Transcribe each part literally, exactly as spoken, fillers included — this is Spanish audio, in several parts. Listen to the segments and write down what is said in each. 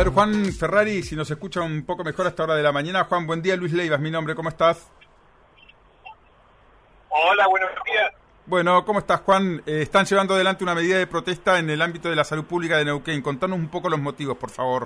ver, Juan Ferrari, si nos escucha un poco mejor a esta hora de la mañana. Juan, buen día. Luis Leivas, mi nombre, ¿cómo estás? Hola, buenos días. Bueno, ¿cómo estás, Juan? Eh, están llevando adelante una medida de protesta en el ámbito de la salud pública de Neuquén. Contanos un poco los motivos, por favor.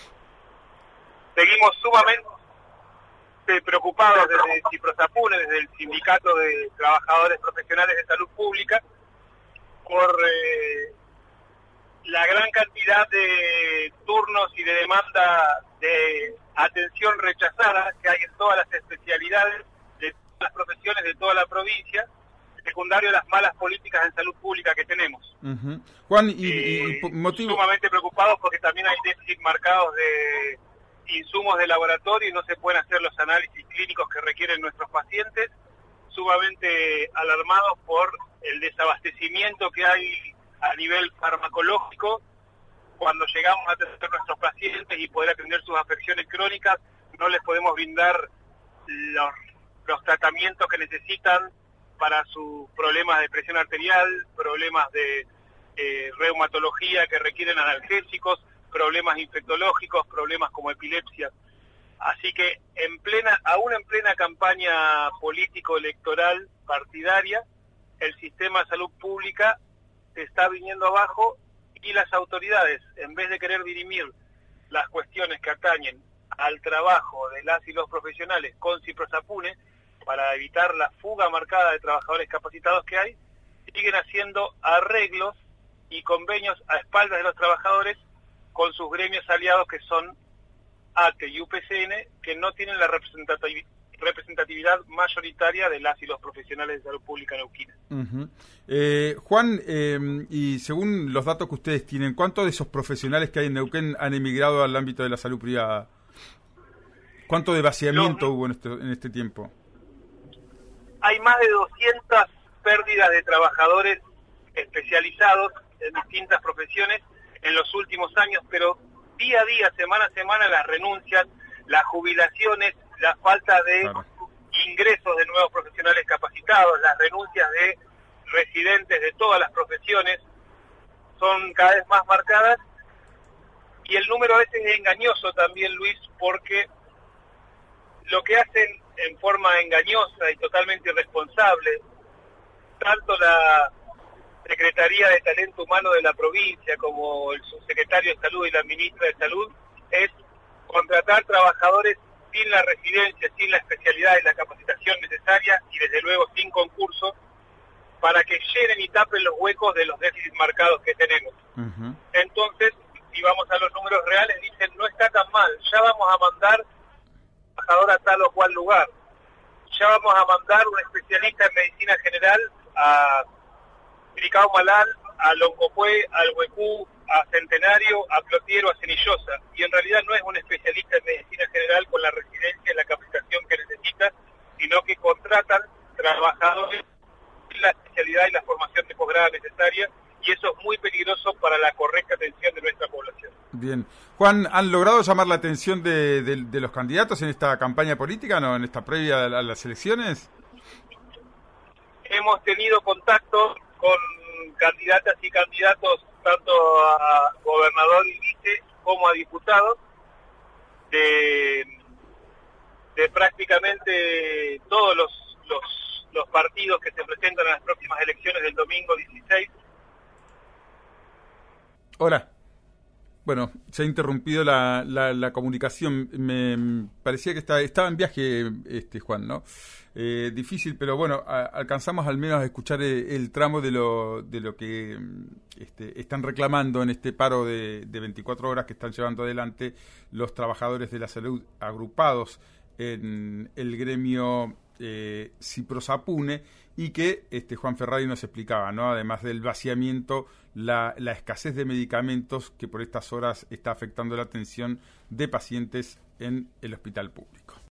Seguimos sumamente preocupados desde Ciprosapune, desde el Sindicato de Trabajadores Profesionales de Salud Pública, por eh, la gran cantidad de turnos y de demanda de atención rechazada que hay en todas las especialidades, de todas las profesiones de toda la provincia, secundario a las malas políticas en salud pública que tenemos. Uh-huh. Juan, y, eh, y motivo... sumamente preocupados porque también hay déficit marcados de insumos de laboratorio y no se pueden hacer los análisis clínicos que requieren nuestros pacientes, sumamente alarmados por el desabastecimiento que hay a nivel farmacológico cuando llegamos a atender a nuestros pacientes y poder atender sus afecciones crónicas. No les podemos brindar los, los tratamientos que necesitan para sus problemas de presión arterial, problemas de eh, reumatología que requieren analgésicos, problemas infectológicos, problemas como epilepsia. Así que en plena, aún en plena campaña político-electoral partidaria, el sistema de salud pública se está viniendo abajo y las autoridades, en vez de querer dirimir las cuestiones que atañen al trabajo de las y los profesionales con Ciprosapune, para evitar la fuga marcada de trabajadores capacitados que hay, siguen haciendo arreglos y convenios a espaldas de los trabajadores con sus gremios aliados que son A T E y U P C N, que no tienen la representatividad representatividad mayoritaria de las y los profesionales de salud pública neuquina. Uh-huh. eh, Juan, eh, y según los datos que ustedes tienen, ¿cuántos de esos profesionales que hay en Neuquén han emigrado al ámbito de la salud privada? ¿Cuánto de vaciamiento los, hubo en este, en este tiempo? Hay más de doscientas pérdidas de trabajadores especializados en distintas profesiones en los últimos años, pero día a día, semana a semana, las renuncias, las jubilaciones, la falta de claro. ingresos de nuevos profesionales capacitados, las renuncias de residentes de todas las profesiones son cada vez más marcadas, y el número ese es engañoso también, Luis, porque lo que hacen en forma engañosa y totalmente irresponsable, tanto la Secretaría de Talento Humano de la provincia como el subsecretario de Salud y la ministra de Salud, es contratar trabajadores sin la residencia, sin la especialidad y la capacitación necesaria y desde luego sin concurso, para que llenen y tapen los huecos de los déficits marcados que tenemos. Uh-huh. Entonces, si vamos a los números reales, dicen, no está tan mal, ya vamos a mandar trabajador a tal o cual lugar, ya vamos a mandar un especialista en medicina general a Piricao Malal, a Loncopué, al Huecú, a Centenario, a Plotiero, a Cenillosa, y en realidad no es un especialista en medicina general con la residencia y la capacitación que necesita, sino que contratan trabajadores sin la especialidad y la formación de posgrado necesaria, y eso es muy peligroso para la correcta atención de nuestra población. Bien. Juan, ¿han logrado llamar la atención de, de, de los candidatos en esta campaña política, no, en esta previa a las elecciones? Hemos tenido contacto con candidatas y candidatos tanto a gobernador y vice como a diputados de, de prácticamente todos los, los, los partidos que se presentan en las próximas elecciones del domingo dieciséis. Hola. Bueno, se ha interrumpido la, la, la comunicación. Me parecía que estaba, estaba en viaje, este Juan, ¿no? Eh, difícil, pero bueno, a, alcanzamos al menos a escuchar el, el tramo de lo de lo que este, están reclamando en este paro de, de veinticuatro horas que están llevando adelante los trabajadores de la salud agrupados en el gremio eh, Ciprosapune, y que este Juan Ferrari nos explicaba, ¿no? Además del vaciamiento, la, la escasez de medicamentos que por estas horas está afectando la atención de pacientes en el hospital público.